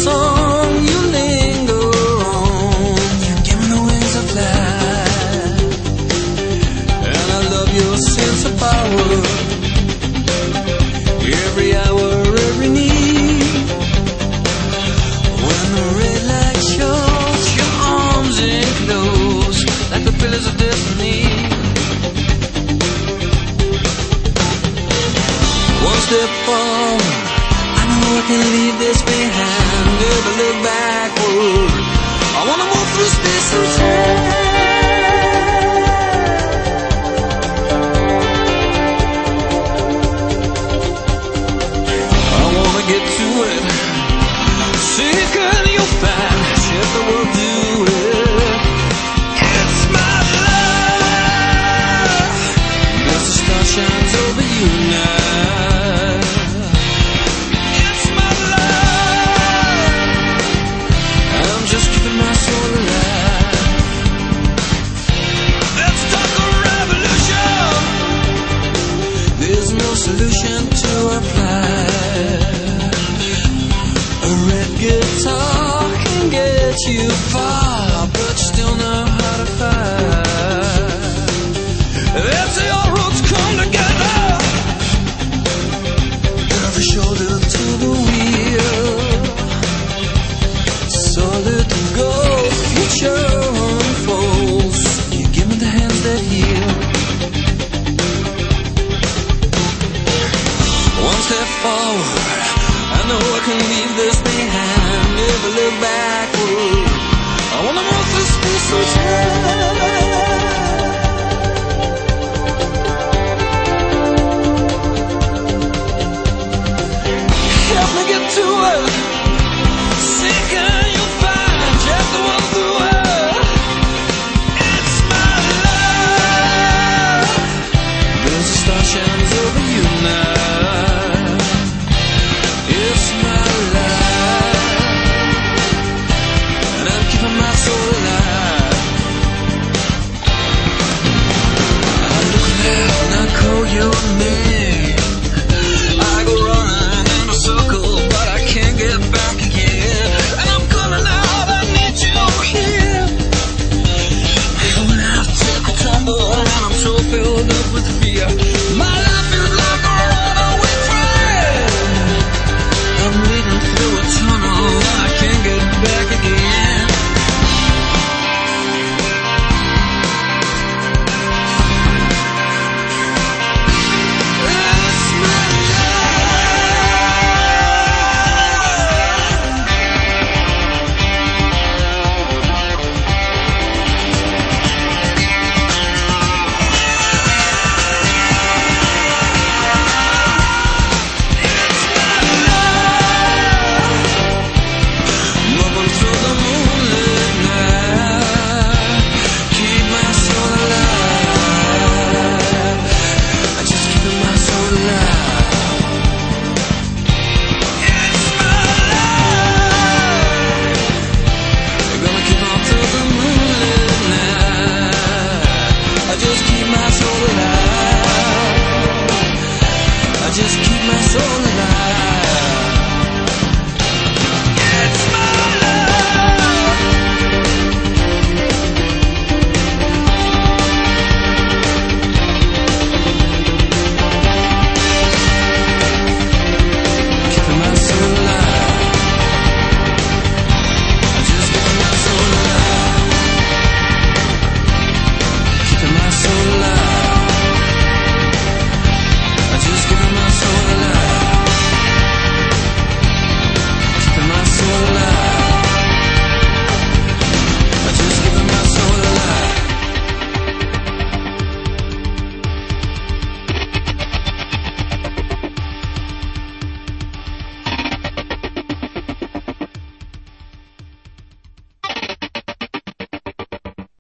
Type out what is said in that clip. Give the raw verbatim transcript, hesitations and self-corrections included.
song you linger on. You give me the wings of flight, and I love your sense of power. Every hour, every need. When the red light shows, your arms enclose like the pillars of destiny. One step forward, I know I can leave this behind. Never look backward. I wanna move through space and time. I wanna get to it. Seek and you'll find. Shit the world do it. It's my love. As the star shines over you now. Solution to our plight. A red guitar can get you far, but you still know how to fight. Let's see our roots come together. Every shoulder to the wheel. Solid gold future unfolds. You give me the hands that heal. One step forward, I know I can leave this behind. Never look backward. I wanna move through space and time.